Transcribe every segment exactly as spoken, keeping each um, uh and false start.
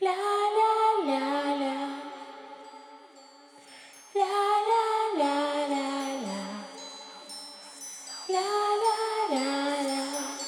La la la la. La la la la la. La la la la.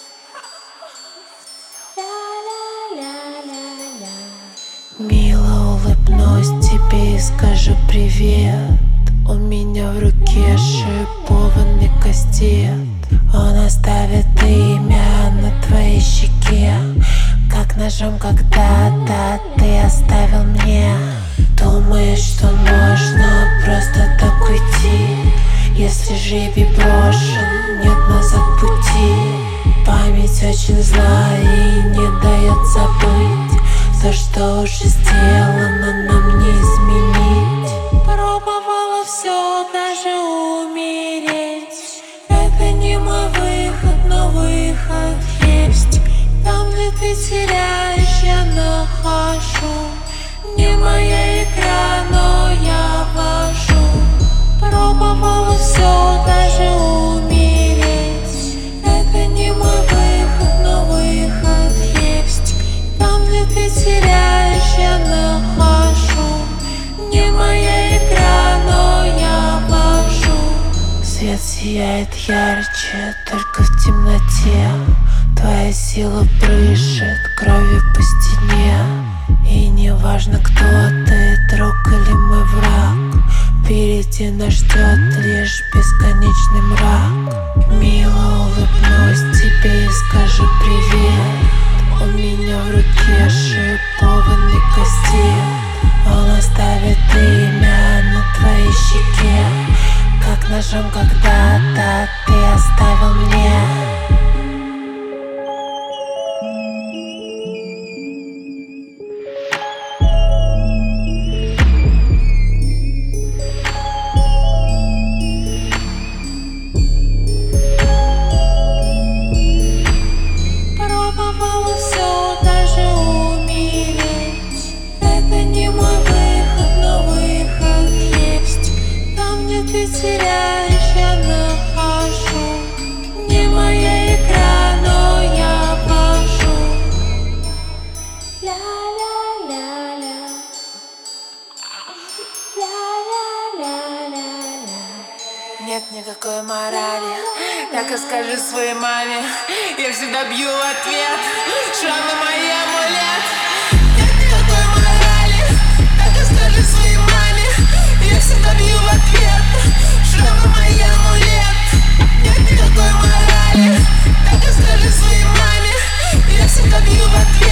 La la la la la. Мило улыбнусь тебе и скажу привет. У меня в руке шипованный кастет. Он оставит имя на твоей щеке, как ножом когда-то ты оставил мне. Думаешь, что можно просто так уйти? Если жребий брошен, нет назад пути. Память очень зла и не дает забыть то, что уже сделано, нам не изменить. Пробовала все, даже умереть. Это не мой выход, но выход есть. Там, где ты теряешь, я нахожу. Не моя игра, но я вожу. Пробовала все, даже умереть. Это не мой выход, но выход есть. Там, где ты теряешь, я нахожу. Не моя игра, но я вожу. Свет сияет ярче, только в темноте. Твоя сила брызжет кровью по стене. И не важно, кто ты, друг или мой враг, впереди нас ждет лишь бесконечный мрак. Мило улыбнусь тебе и скажу привет. У меня в руке шипованный кастет. Он оставит имя на твоей щеке, как ножом когда-то ты оставил мне. Пробовала все, даже умереть. Это не мой выход, но выход есть. Там, где ты теряешь, я нахожу. Не моя игра, но я вожу. Ля-ля-ля-ля. Ля-ля-ля-ля-ля. Нет никакой морали, так и скажи своей маме. Я всегда бью в ответ, шрамы мои амулет. Нет никакой морали, так и скажи своей маме. Я всегда бью в ответ, шрамы мои амулет. Нет никакой морали, так и скажи своей маме. Я всегда бью в ответ.